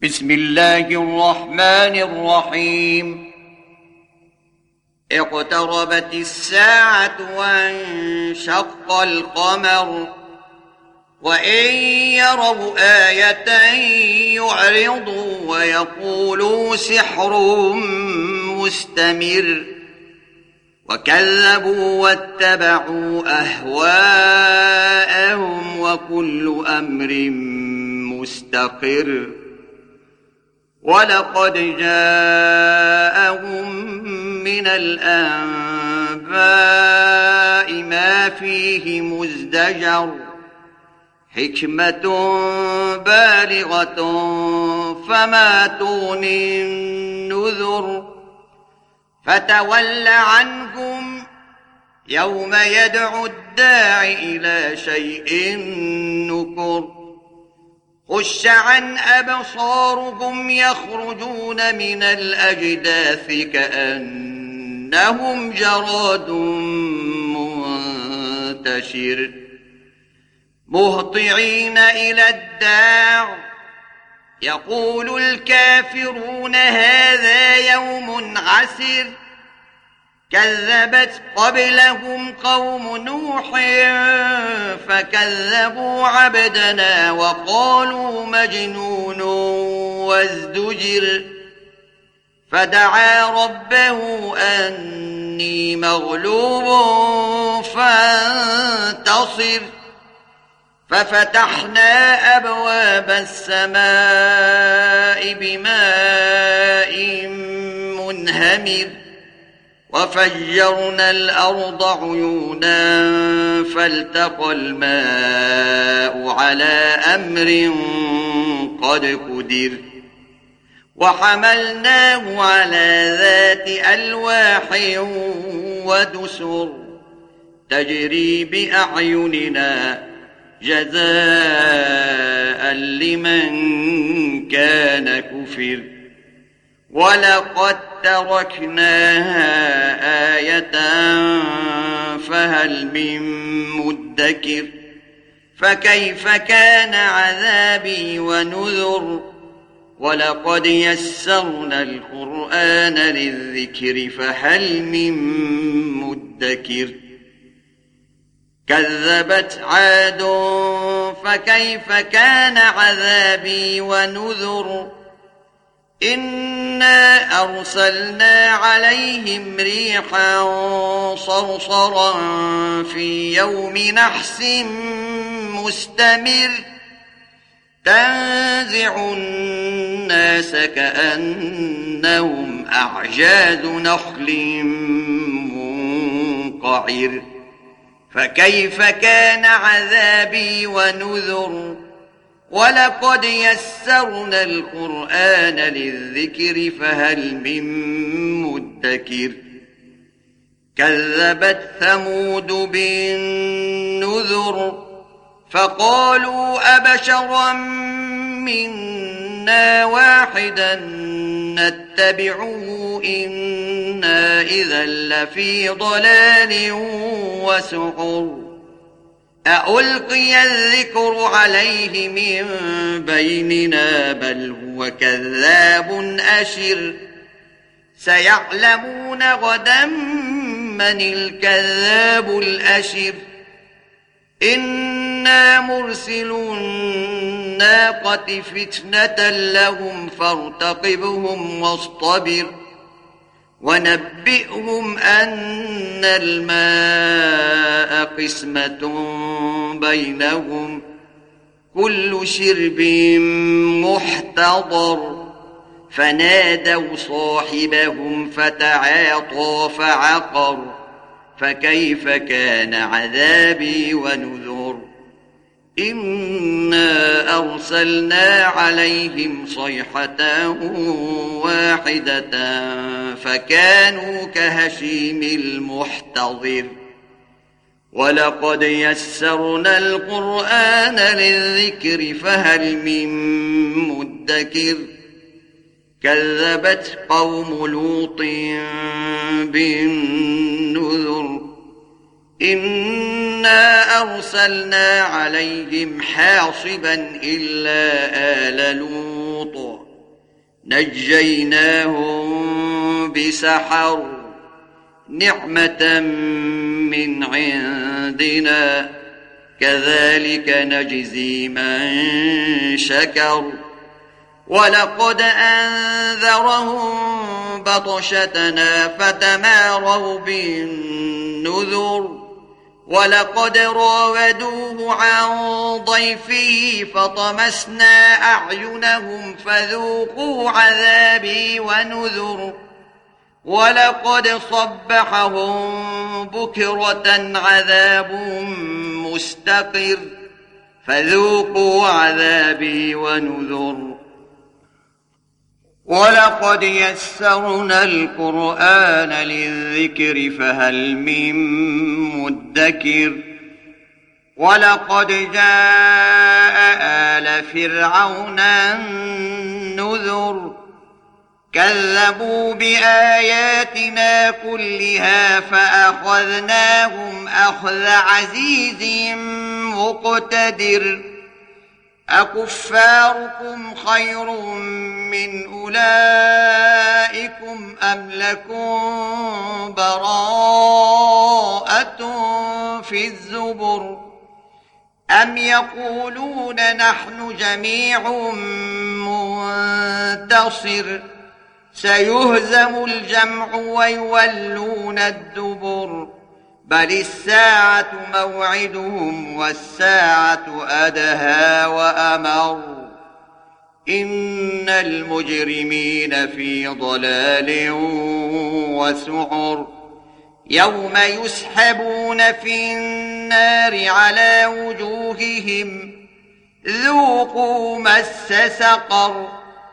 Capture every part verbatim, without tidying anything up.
بسم الله الرحمن الرحيم. اقتربت الساعة وانشق القمر وإن يروا آية يعرضوا ويقولوا سحر مستمر وكذبوا واتبعوا أهواءهم وكل أمر مستقر ولقد جاءهم من الأنباء ما فيه مزدجر حكمة بالغة فما تغني النذر فتول عنهم يوم يدعو الداع إلى شيء نكر خش عن أبصارهم يخرجون من الأجداث كأنهم جراد منتشر مهطعين إلى الداع يقول الكافرون هذا يوم عسر كذبت قبلهم قوم نوح فكذبوا عبدنا وقالوا مجنون وازدجر فدعا ربه أني مغلوب فانتصر ففتحنا أبواب السماء بماء منهمر وفجرنا الأرض عيونا فالتقى الماء على أمر قد قدر وحملناه على ذات ألواح ودسر تجري بأعيننا جزاء لمن كان كفر ولقد تركناها آية فهل من مدكر فكيف كان عذابي ونذر ولقد يسرنا القرآن للذكر فهل من مدكر كذبت عاد فكيف كان عذابي ونذر إنا أرسلنا عليهم ريحا صرصرا في يوم نحس مستمر تنزع الناس كأنهم أعجاز نخل منقعر فكيف كان عذابي ونذر ولقد يسرنا القرآن للذكر فهل من مدكر كذبت ثمود بالنذر فقالوا أبشرا منا واحدا نتبعه إنا إذا لفي ضلال وسعر أألقي الذكر عليه من بيننا بل هو كذاب أشر سيعلمون غدا من الكذاب الأشر إنا مرسلو الناقة فتنة لهم فارتقبهم واصطبر ونبئهم أن الماء قسمة بينهم كل شرب محتضر فنادوا صاحبهم فتعاطى فعقر فكيف كان عذابي ونذر إنا أرسلنا عليهم صيحة واحدة فكانوا كهشيم المحتضر ولقد يسرنا القرآن للذكر فهل من مدكر كذبت قوم لوط بالنذر إنا أرسلنا عليهم حاصبا إلا آل لوط نجيناهم بسحر نعمة من عندنا كذلك نجزي من شكر ولقد أنذرهم بطشتنا فتماروا بالنذر ولقد راودوه عن ضيفه فطمسنا أعينهم فذوقوا عذابي ونذر ولقد صبحهم بكرة عذاب مستقر فذوقوا عذابي ونذر ولقد يسرنا القرآن للذكر فهل من مدكر ولقد جاء آل فرعون النذر كذبوا بآياتنا كلها فأخذناهم أخذ عزيز مقتدر أكفاركم خير من أولئكم أم لكم براءة في الزبر أم يقولون نحن جميع منتصر سيهزم الجمع ويولون الدبر بل الساعة موعدهم والساعة أدهى وأمر إن المجرمين في ضلال وسعر يوم يسحبون في النار على وجوههم ذوقوا مس سقر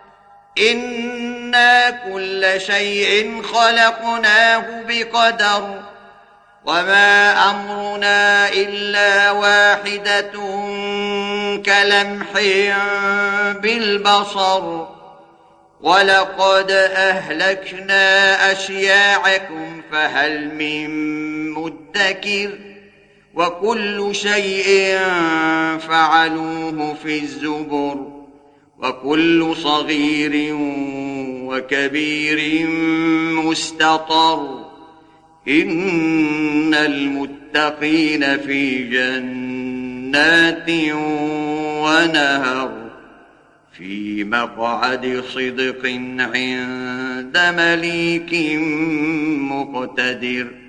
إنا كل شيء خلقناه بقدر وما أمرنا إلا واحدة كلمح بالبصر ولقد أهلكنا أشياعكم فهل من مدكر وكل شيء فعلوه في الزبر وكل صغير وكبير مستطر إن المتقين في جنات ونهر في مقعد صدق عند مليك مقتدر